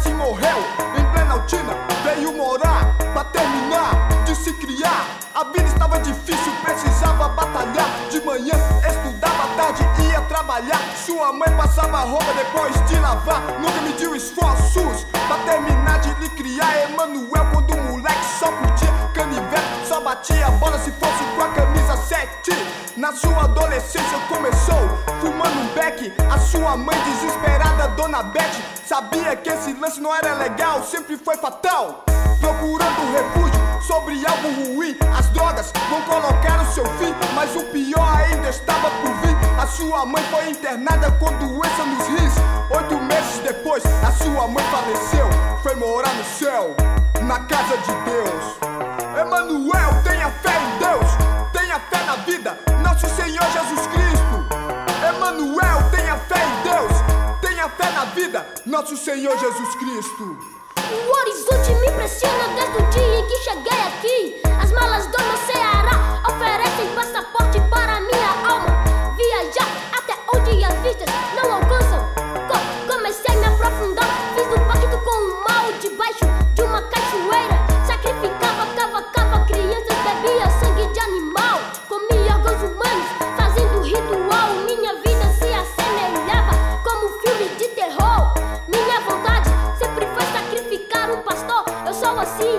quase morreu. Em Planaltina veio morar pra terminar de se criar. A vida estava difícil, precisava batalhar. De manhã estudava, à tarde ia trabalhar. Sua mãe passava roupa depois de lavar. Nunca mediu esforços pra terminar de lhe criar. Emanuel, quando o moleque só curtia canivete, só batia a bola se fosse com a camisa 7. Na sua adolescência começou fumando um beck. A sua mãe desesperada, Dona Beth, sabia que esse lance não era legal, sempre foi fatal. Procurando refúgio sobre algo ruim, as drogas vão colocar o seu fim. Mas o pior ainda estava por vir. A sua mãe foi internada com doença nos rins. 8 meses depois a sua mãe faleceu. Foi morar no céu, na casa de Deus. Emanuel, tenha fé em Deus, tenha fé na vida, nosso Senhor Jesus Cristo. Emanuel, tenha fé em Deus, tenha fé na vida, nosso Senhor Jesus Cristo. O horizonte me impressiona desde o dia em que cheguei aqui. As malas do meu Ceará oferecem passaporte para minha alma. Viajar até onde as vistas não alcançam. Comecei a me aprofundar, fiz um pacto com o mal debaixo de uma cachoeira. Sacrificava, cavacava crianças, bebia sangue de animal. Comia órgãos humanos, fazendo ritual. Minha vida se assemelhava como um filme de terror. Minha vontade sempre foi sacrificar um pastor. Eu sou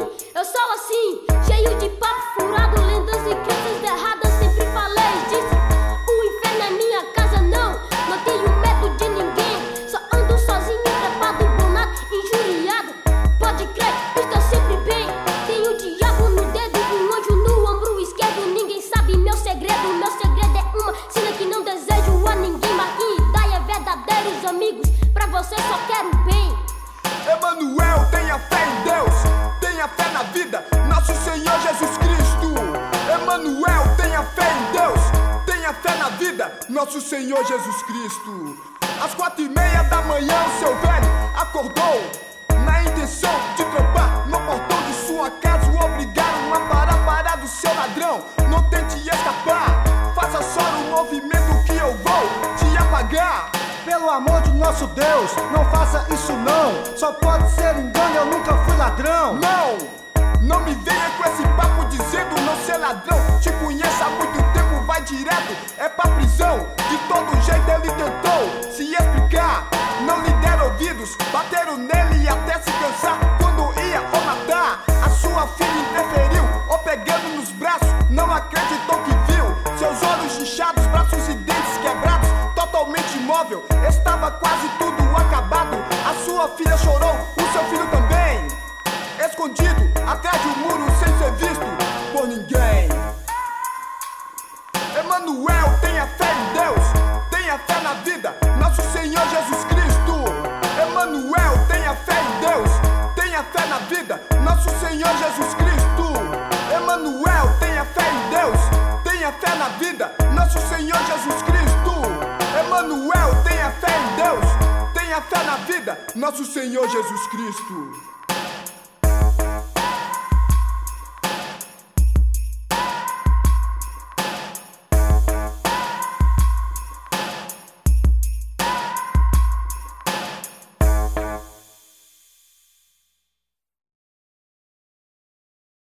assim, cheio de papo furado, lendas e crenças erradas, sempre falei disso. O inferno é minha casa, não tenho medo de ninguém. Só ando sozinho, trepado, bonado, injuriado. Pode crer, estou sempre bem. Tenho o diabo no dedo, um anjo no ombro esquerdo. Ninguém sabe meu segredo é uma sina que não desejo a ninguém. Marquinhos e Dai é verdadeiros amigos, pra você só quero bem. Emanuel, tenha fé em Deus, tenha fé na vida, nosso Senhor Jesus Cristo. Emanuel, tenha fé em Deus, tenha fé na vida, nosso Senhor Jesus Cristo. Às 4:30 da manhã o seu velho acordou, na intenção de trampar no portão de sua casa. O obrigaram a parar do seu ladrão. Não tente escapar, faça só o movimento que eu vou te apagar. Pelo amor de nosso Deus, não faça isso não. Só pode ser engano, eu nunca fui ladrão. Não me venha com esse papo dizendo não ser ladrão. Te conheço há muito tempo, vai direto, é pra prisão. De todo jeito ele tentou se explicar, não lhe deram ouvidos, bateram nele até se cansar. Quando ia ou matar, a sua filha interferiu, ou pegando nos braços, não acreditou que viu. Seus olhos inchados, braços e dentes quebrados, totalmente imóvel, estava quase tudo acabado. A sua filha chorou, o seu filho também, escondido atrás de um muro sem ser visto por ninguém. Emanuel, tenha fé em Deus, tenha fé na vida, nosso Senhor Jesus Cristo. Emanuel, tenha fé em Deus, tenha fé na vida, nosso Senhor Jesus Cristo. Emanuel, tenha fé em Deus, tenha fé na vida, nosso Senhor Jesus Cristo. Emanuel, tenha fé em Deus, tenha fé na vida, nosso Senhor Jesus Cristo.